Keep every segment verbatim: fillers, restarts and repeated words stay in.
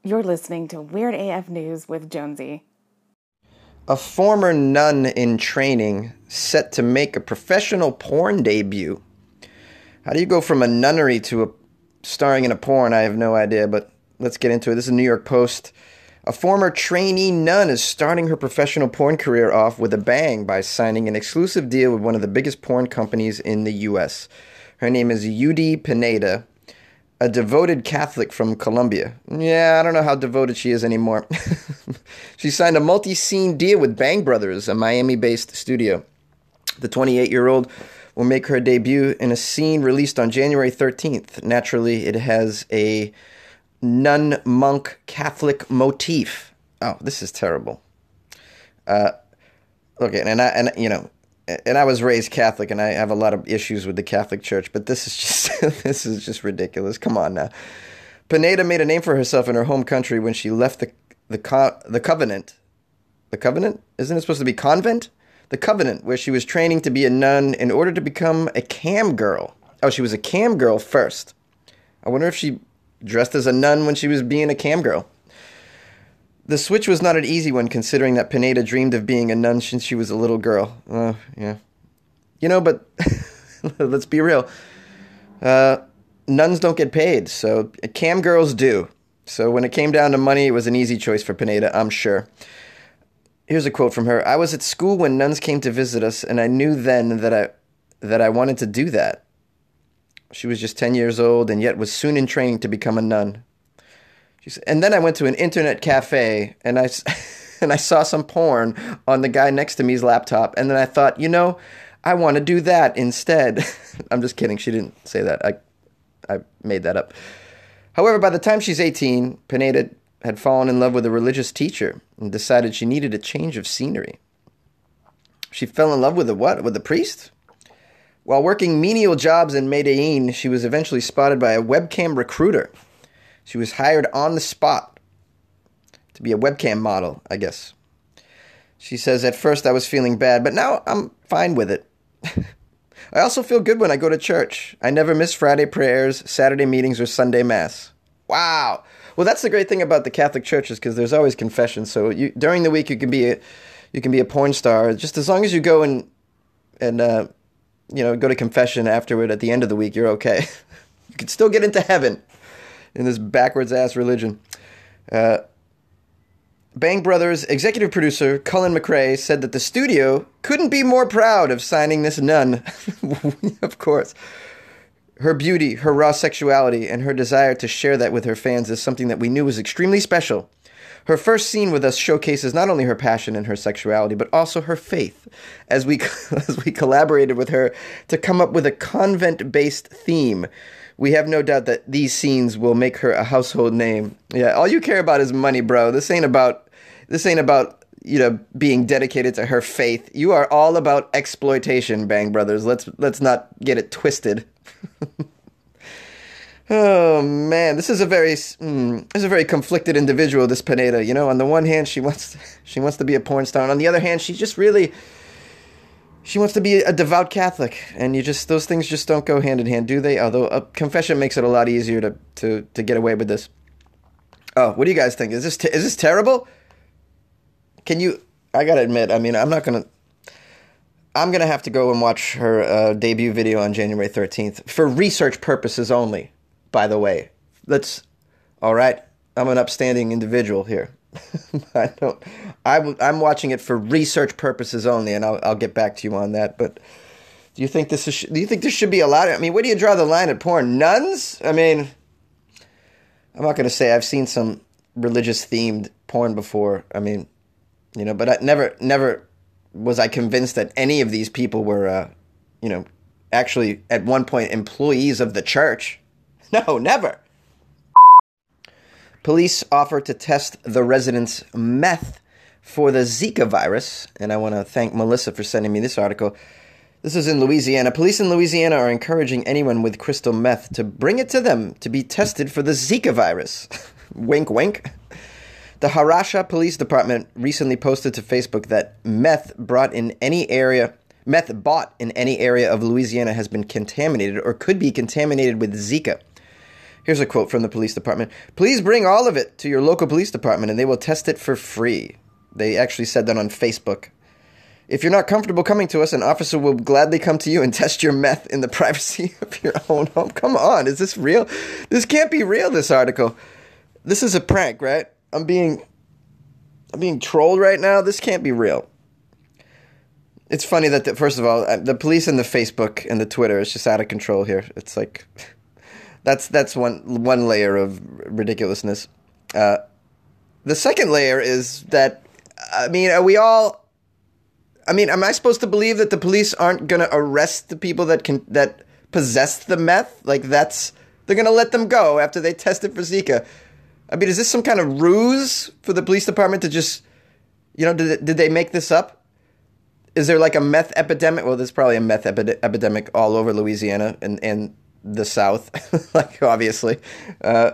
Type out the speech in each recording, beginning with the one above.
You're listening to Weird A F News with Jonesy. A former nun in training set to make a professional porn debut. How do you go from a nunnery to a starring in a porn? I have no idea, but let's get into it. This is New York Post. A former trainee nun is starting her professional porn career off with a bang by signing an exclusive deal with one of the biggest porn companies in the U S. Her name is Yudi Pineda, a devoted Catholic from Colombia. Yeah, I don't know how devoted she is anymore. She signed a multi-scene deal with Bang Brothers, a Miami-based studio. The twenty-eight-year-old will make her debut in a scene released on January thirteenth. Naturally, it has a nun monk Catholic motif. Oh, this is terrible. Uh, okay, and I and you know, and I was raised Catholic, and I have a lot of issues with the Catholic Church, but this is just this is just ridiculous. Come on now. Pineda made a name for herself in her home country when she left the the co- the Covenant. The Covenant? Isn't it supposed to be convent? The Covenant, where she was training to be a nun in order to become a cam girl. Oh, she was a cam girl first. I wonder if she dressed as a nun when she was being a cam girl. The switch was not an easy one, considering that Pineda dreamed of being a nun since she was a little girl. Uh, yeah. You know, but let's be real. Uh, nuns don't get paid, so cam girls do. So when it came down to money, it was an easy choice for Pineda, I'm sure. Here's a quote from her. "I was at school when nuns came to visit us, and I knew then that I that I wanted to do that." She was just ten years old and yet was soon in training to become a nun. She said, "And then I went to an internet cafe and I, and I saw some porn on the guy next to me's laptop. And then I thought, you know, I want to do that instead." I'm just kidding. She didn't say that. I, I made that up. However, by the time she's eighteen, Pineda had fallen in love with a religious teacher and decided she needed a change of scenery. She fell in love with a what? With a priest? While working menial jobs in Medellin, she was eventually spotted by a webcam recruiter. She was hired on the spot to be a webcam model, I guess. She says, "At first I was feeling bad, but now I'm fine with it. I also feel good when I go to church. I never miss Friday prayers, Saturday meetings, or Sunday mass." Wow. Well, that's the great thing about the Catholic churches, because there's always confession. So you, during the week, you can be a, you can be a porn star, just as long as you go and and uh, you know, go to confession afterward at the end of the week, you're okay. You can still get into heaven in this backwards-ass religion. Uh, Bang Brothers executive producer Cullen McRae said that the studio couldn't be more proud of signing this nun. Of course. Her beauty, her raw sexuality, and her desire to share that with her fans is something that we knew was extremely special. Her first scene with us showcases not only her passion and her sexuality, but also her faith, as we as we collaborated with her to come up with a convent-based theme. We have no doubt that these scenes will make her a household name. Yeah, all you care about is money, bro. This ain't about this ain't about, you know, being dedicated to her faith. You are all about exploitation, Bang Brothers. Let's let's not get it twisted. Oh man, this is a very mm, this is a very conflicted individual, this Pineda. You know, on the one hand, she wants to, she wants to be a porn star, and on the other hand, she just really she wants to be a devout Catholic, and you just those things just don't go hand in hand, do they? Although a confession makes it a lot easier to to to get away with this. Oh, what do you guys think? Is this te- is this terrible? Can you? I gotta admit, I mean, I'm not gonna. I'm gonna have to go and watch her uh, debut video on January thirteenth for research purposes only. By the way, let's, all right, I'm an upstanding individual here. I don't, I, I'm watching it for research purposes only, and I'll, I'll get back to you on that. But do you think this is, do you think this should be allowed? I mean, where do you draw the line at porn? Nuns? I mean, I'm not going to say I've seen some religious themed porn before. I mean, you know, but I never, never was I convinced that any of these people were, uh, you know, actually at one point employees of the church. No, never. Police offer to test the residents' meth for the Zika virus, and I want to thank Melissa for sending me this article. This is in Louisiana. Police in Louisiana are encouraging anyone with crystal meth to bring it to them to be tested for the Zika virus. Wink, wink. The Harasha Police Department recently posted to Facebook that meth brought in any area... Meth bought in any area of Louisiana has been contaminated or could be contaminated with Zika. Here's a quote from the police department. Please bring all of it to your local police department and they will test it for free. They actually said that on Facebook. If you're not comfortable coming to us, an officer will gladly come to you and test your meth in the privacy of your own home. Come on, is this real? This can't be real, this article. This is a prank, right? I'm being, I'm being trolled right now. This can't be real. It's funny that, the, first of all, the police and the Facebook and the Twitter is just out of control here. It's like... That's that's one one layer of ridiculousness. Uh, the second layer is that, I mean, are we all... I mean, am I supposed to believe that the police aren't going to arrest the people that can that possess the meth? Like, that's... They're going to let them go after they test it for Zika. I mean, is this some kind of ruse for the police department to just... You know, did, did they make this up? Is there like a meth epidemic? Well, there's probably a meth epi- epidemic all over Louisiana and... and the South, like, obviously. Uh,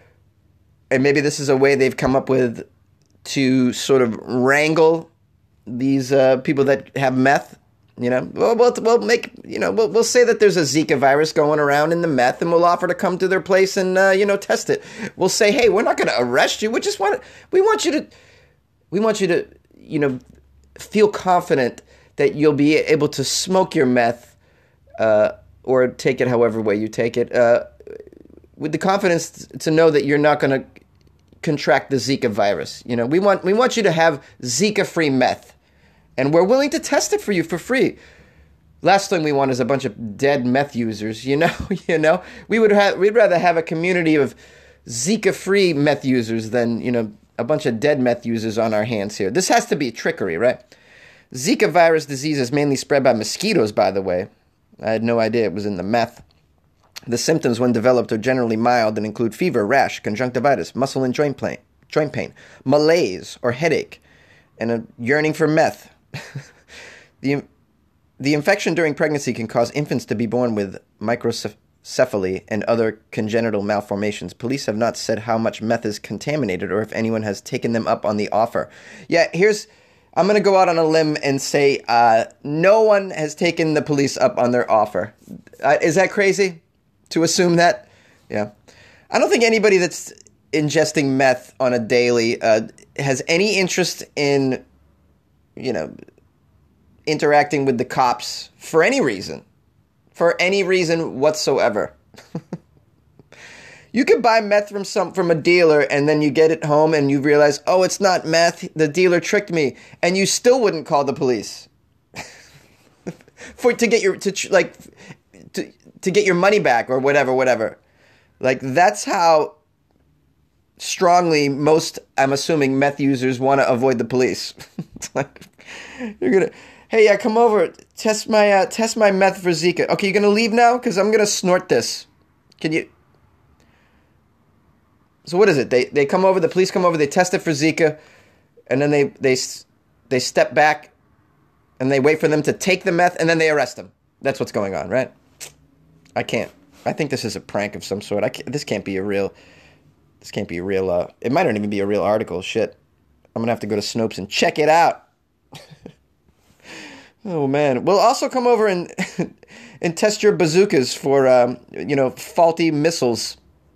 and maybe this is a way they've come up with to sort of wrangle these uh, people that have meth, you know. Well, we'll, we'll make, you know, we'll, we'll say that there's a Zika virus going around in the meth and we'll offer to come to their place and, uh, you know, test it. We'll say, hey, we're not going to arrest you. We just want, we want you to, we want you to, you know, feel confident that you'll be able to smoke your meth, uh, or take it however way you take it, uh, with the confidence to know that you're not going to contract the Zika virus. You know, we want we want you to have Zika-free meth, and we're willing to test it for you for free. Last thing we want is a bunch of dead meth users. You know, you know, we would have we'd rather have a community of Zika-free meth users than, you know, a bunch of dead meth users on our hands here. This has to be trickery, right? Zika virus disease is mainly spread by mosquitoes, by the way. I had no idea it was in the meth. The symptoms when developed are generally mild and include fever, rash, conjunctivitis, muscle and joint pain, joint pain, malaise or headache, and a yearning for meth. the, the infection during pregnancy can cause infants to be born with microcephaly and other congenital malformations. Police have not said how much meth is contaminated or if anyone has taken them up on the offer. Yeah, here's... I'm going to go out on a limb and say uh, no one has taken the police up on their offer. Uh, is that crazy to assume that? Yeah. I don't think anybody that's ingesting meth on a daily uh, has any interest in, you know, interacting with the cops for any reason. For any reason whatsoever. You could buy meth from some from a dealer and then you get it home and you realize, oh, it's not meth. The dealer tricked me, and you still wouldn't call the police for to get your to like to to get your money back or whatever, whatever. Like, that's how strongly most, I'm assuming, meth users want to avoid the police. It's like, you're gonna, hey, yeah, come over, test my uh, test my meth for Zika. Okay, you're gonna leave now because I'm gonna snort this. Can you? So what is it? They they come over, the police come over, they test it for Zika, and then they they they step back, and they wait for them to take the meth, and then they arrest them. That's what's going on, right? I can't. I think this is a prank of some sort. I can't, this can't be a real. This can't be a real. Uh, it might not even be a real article. Shit, I'm gonna have to go to Snopes and check it out. Oh man, we'll also come over and and test your bazookas for um, you know, faulty missiles.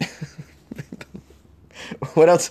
What else?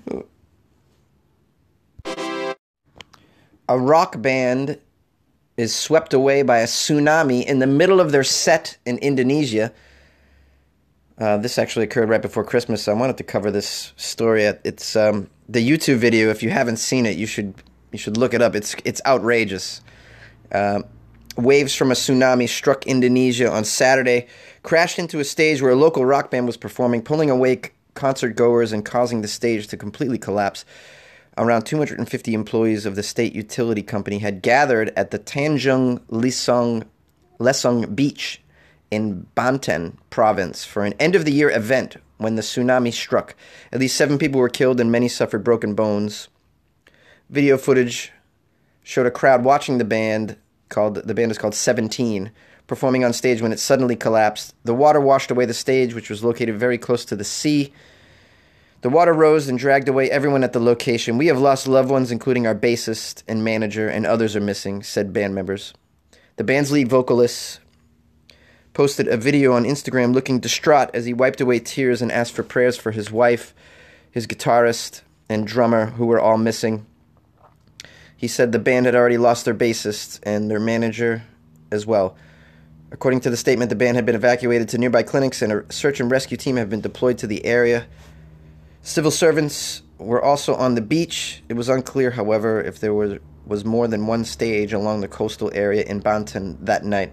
A rock band is swept away by a tsunami in the middle of their set in Indonesia. Uh, this actually occurred right before Christmas, so I wanted to cover this story. It's um, the YouTube video. If you haven't seen it, you should you should look it up. It's it's outrageous. Uh, waves from a tsunami struck Indonesia on Saturday, crashed into a stage where a local rock band was performing, pulling away concert goers and causing the stage to completely collapse. Around two hundred fifty employees of the state utility company had gathered at the Tanjung Lesung, Lesung Beach in Banten province for an end-of-the-year event when the tsunami struck. At least seven people were killed and many suffered broken bones. Video footage showed a crowd watching the band, called the band is called Seventeen, performing on stage when it suddenly collapsed. The water washed away the stage, which was located very close to the sea. The water rose and dragged away everyone at the location. We have lost loved ones, including our bassist and manager, and others are missing, said band members. The band's lead vocalist, posted a video on Instagram looking distraught as he wiped away tears and asked for prayers for his wife, his guitarist, and drummer, who were all missing. He said the band had already lost their bassist and their manager as well. According to the statement, the band had been evacuated to nearby clinics and a search and rescue team have been deployed to the area. Civil servants were also on the beach. It was unclear, however, if there was, was more than one stage along the coastal area in Banten that night.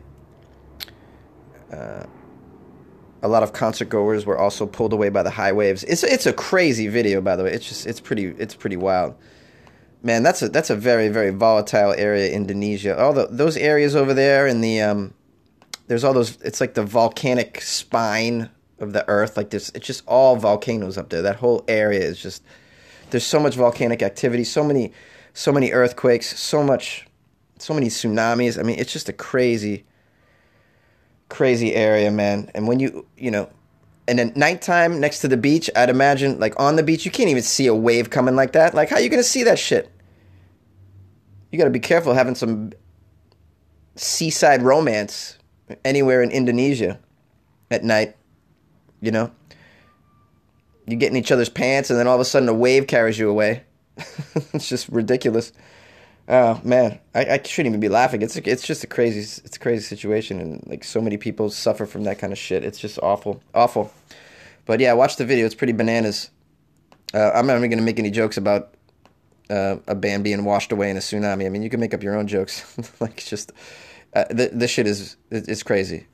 Uh, a lot of concert goers were also pulled away by the high waves. It's it's a crazy video, by the way. It's just it's pretty it's pretty wild. Man, that's a that's a very very volatile area, Indonesia. All the those areas over there in the um, there's all those. It's like the volcanic spine of the earth. Like this, it's just all volcanoes up there. That whole area is just. There's so much volcanic activity, so many, so many earthquakes, so much, so many tsunamis. I mean, it's just a crazy, crazy area, man. And when you, you know, and at nighttime next to the beach, I'd imagine, like on the beach, you can't even see a wave coming like that. Like, how are you gonna see that shit? You gotta be careful having some seaside romance anywhere in Indonesia at night, you know? You get in each other's pants, and then all of a sudden a wave carries you away. It's just ridiculous. Oh man, I, I shouldn't even be laughing. It's a, it's just a crazy it's a crazy situation, and like so many people suffer from that kind of shit. It's just awful, awful. But yeah, watch the video. It's pretty bananas. Uh, I'm not even gonna make any jokes about uh, a band being washed away in a tsunami. I mean, you can make up your own jokes. Like it's just uh, th- this shit is it's crazy.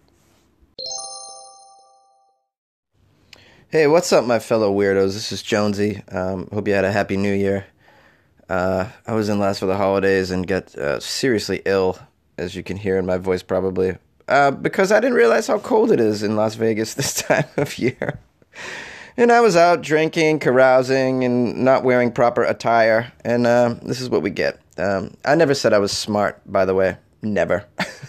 Hey, what's up, my fellow weirdos? This is Jonesy. Um, hope you had a happy new year. Uh, I was in last for the holidays and got uh, seriously ill, as you can hear in my voice probably, uh, because I didn't realize how cold it is in Las Vegas this time of year. And I was out drinking, carousing, and not wearing proper attire, and uh, this is what we get. Um, I never said I was smart, by the way. Never.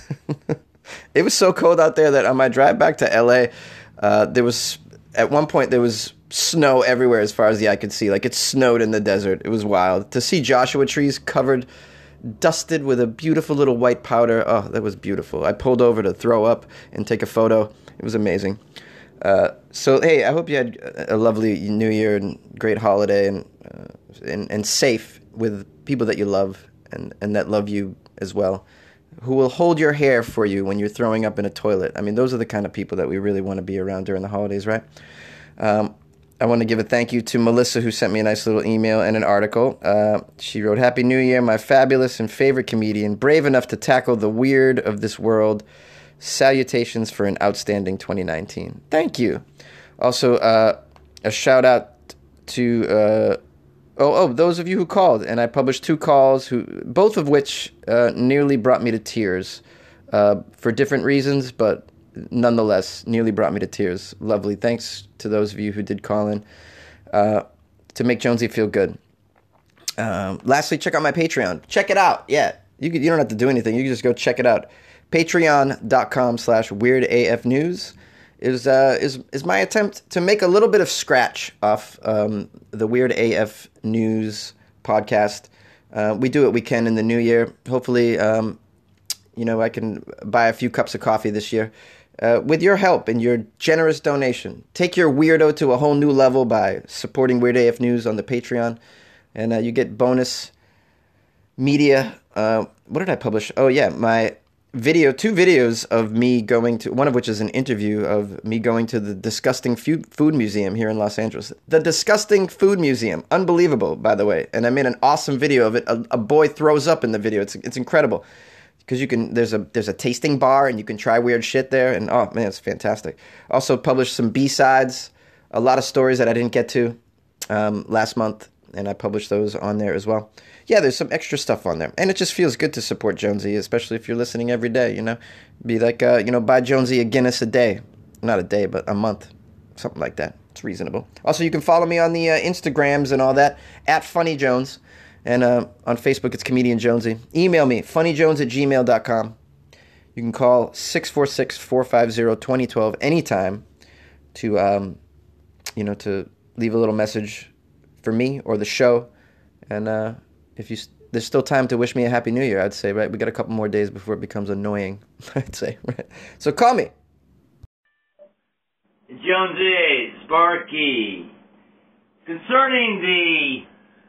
It was so cold out there that on my drive back to L A, uh, there was... At one point, there was snow everywhere as far as the eye could see. Like, it snowed in the desert. It was wild. To see Joshua trees covered, dusted with a beautiful little white powder. Oh, that was beautiful. I pulled over to throw up and take a photo. It was amazing. Uh, so, hey, I hope you had a lovely New Year and great holiday and, uh, and, and safe with people that you love and, and that love you as well, who will hold your hair for you when you're throwing up in a toilet. I mean, those are the kind of people that we really want to be around during the holidays, right? Um, I want to give a thank you to Melissa, who sent me a nice little email and an article. Uh, she wrote, "Happy New Year, my fabulous and favorite comedian, brave enough to tackle the weird of this world. Salutations for an outstanding twenty nineteen. Thank you. Also, uh, a shout out to... Uh, Oh, oh! Those of you who called, and I published two calls, who both of which uh, nearly brought me to tears, uh, for different reasons, but nonetheless, nearly brought me to tears. Lovely. Thanks to those of you who did call in uh, to make Jonesy feel good. Um, lastly, check out my Patreon. Check it out. Yeah, you could, you don't have to do anything. You can just go check it out. Patreon dot com slash Weird A F News. Is uh is is my attempt to make a little bit of scratch off um, the Weird A F News podcast. Uh, we do what we can in the new year. Hopefully, um, you know, I can buy a few cups of coffee this year uh, with your help and your generous donation. Take your weirdo to a whole new level by supporting Weird A F News on the Patreon, and uh, you get bonus media. Uh, what did I publish? Oh yeah, my. Video, two videos of me going to, one of which is an interview of me going to the Disgusting Food Museum here in Los Angeles. The Disgusting Food Museum. Unbelievable, by the way. And I made an awesome video of it. A, a boy throws up in the video. It's it's incredible. Because you can, there's a there's a tasting bar and you can try weird shit there. And oh man, it's fantastic. Also published some B-sides, a lot of stories that I didn't get to um, last month. And I published those on there as well. Yeah, there's some extra stuff on there. And it just feels good to support Jonesy, especially if you're listening every day, you know. Be like, uh, you know, buy Jonesy a Guinness a day. Not a day, but a month. Something like that. It's reasonable. Also, you can follow me on the uh, Instagrams and all that, at Funny Jones. And uh, on Facebook, it's Comedian Jonesy. Email me, funnyjones at gmail dot com. You can call six four six, four five zero, two zero one two anytime to, um, you know, to leave a little message for me or the show. And uh, if you there's still time to wish me a happy new year, I'd say, right? We got a couple more days before it becomes annoying, I'd say, right? So call me. Jonesy, Sparky. Concerning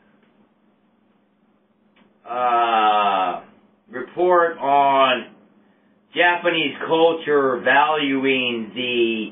the uh, report on Japanese culture valuing the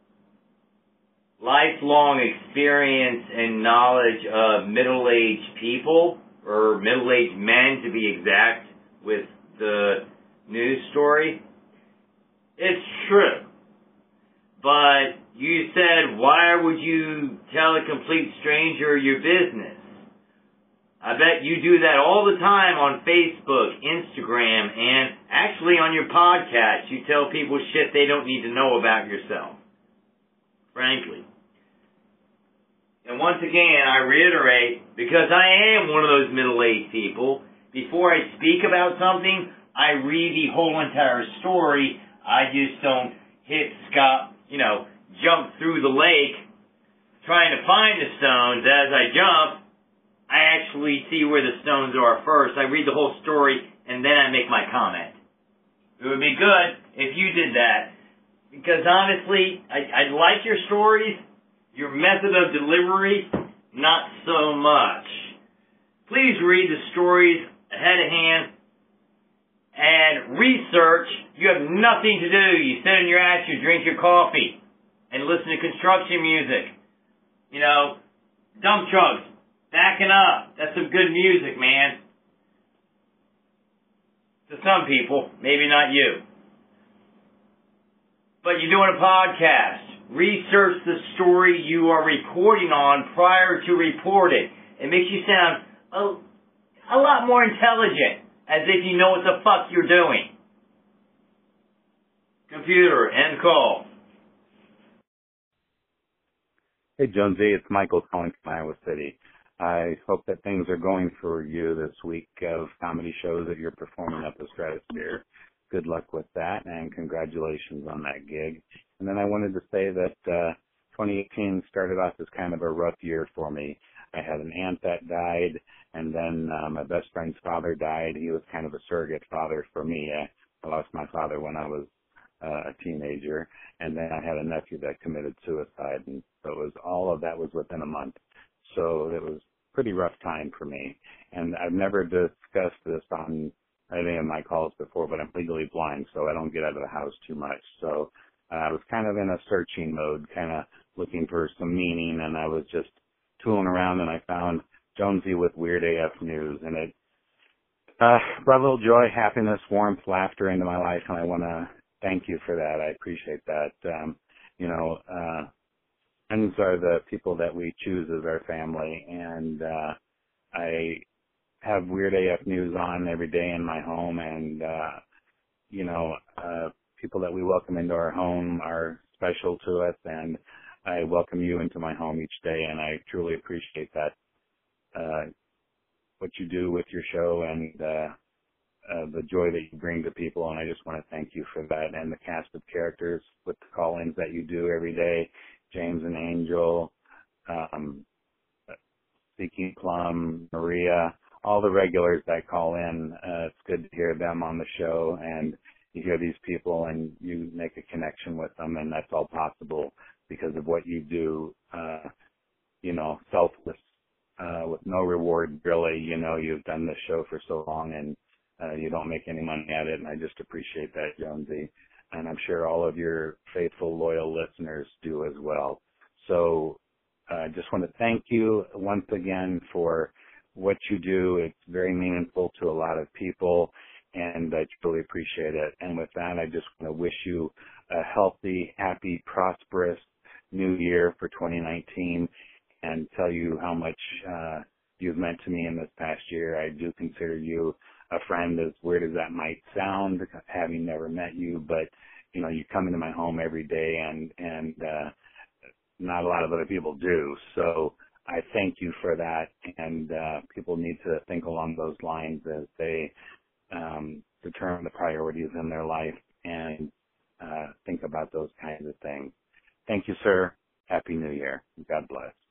lifelong experience and knowledge of middle-aged people, or middle-aged men to be exact, with the news story. It's true. But you said, why would you tell a complete stranger your business? I bet you do that all the time on Facebook, Instagram, and actually on your podcast. You tell people shit they don't need to know about yourself. Frankly. And once again, I reiterate, because I am one of those middle-aged people, before I speak about something, I read the whole entire story. I just don't hit Scott, you know, jump through the lake trying to find the stones. As I jump, I actually see where the stones are first. I read the whole story, and then I make my comment. It would be good if you did that, because honestly, I, I like your stories. Your method of delivery, not so much. Please read the stories ahead of hand and research. You have nothing to do. You sit on your ass, you drink your coffee, and listen to construction music. You know, dump trucks, backing up. That's some good music, man. To some people, maybe not you. But you're doing a podcast. Research the story you are reporting on prior to report it. It makes you sound a, a lot more intelligent, as if you know what the fuck you're doing. Computer, end call. Hey, Jonesy, it's Michael calling from Iowa City. I hope that things are going for you this week of comedy shows that you're performing at the Stratosphere. Good luck with that, and congratulations on that gig. And then I wanted to say that uh, twenty eighteen started off as kind of a rough year for me. I had an aunt that died, and then uh, my best friend's father died. He was kind of a surrogate father for me. I, I lost my father when I was uh, a teenager, and then I had a nephew that committed suicide, and so it was all of that was within a month. So it was a pretty rough time for me. And I've never discussed this on any of my calls before, but I'm legally blind, so I don't get out of the house too much. So uh, I was kind of in a searching mode, kind of looking for some meaning, and I was just tooling around, and I found Jonesy with Weird A F News, and it uh, brought a little joy, happiness, warmth, laughter into my life, and I want to thank you for that. I appreciate that. Um, you know, uh, friends are the people that we choose as our family, and uh, I have Weird A F News on every day in my home, and, uh, you know, uh, people that we welcome into our home are special to us, and I welcome you into my home each day, and I truly appreciate that, uh, what you do with your show and uh, uh, the joy that you bring to people, and I just want to thank you for that, and the cast of characters with the call-ins that you do every day, James and Angel, um, Seeking Plum, Maria, all the regulars that call in. Uh, it's good to hear them on the show, and you hear these people and you make a connection with them, and that's all possible because of what you do, uh, you know, selfless, uh, with no reward, really. You know, you've done this show for so long, and uh, you don't make any money at it, and I just appreciate that, Jonesy. And I'm sure all of your faithful, loyal listeners do as well. So I uh, just want to thank you once again for what you do. It's very meaningful to a lot of people, and I truly appreciate it. And with that, I just want to wish you a healthy, happy, prosperous new year for twenty nineteen, and tell you how much uh, you've meant to me in this past year. I do consider you a friend, as weird as that might sound, having never met you, but, you know, you come into my home every day, and, and uh, not a lot of other people do. So I thank you for that, and uh, people need to think along those lines as they um, determine the priorities in their life and uh, think about those kinds of things. Thank you, sir. Happy New Year. God bless.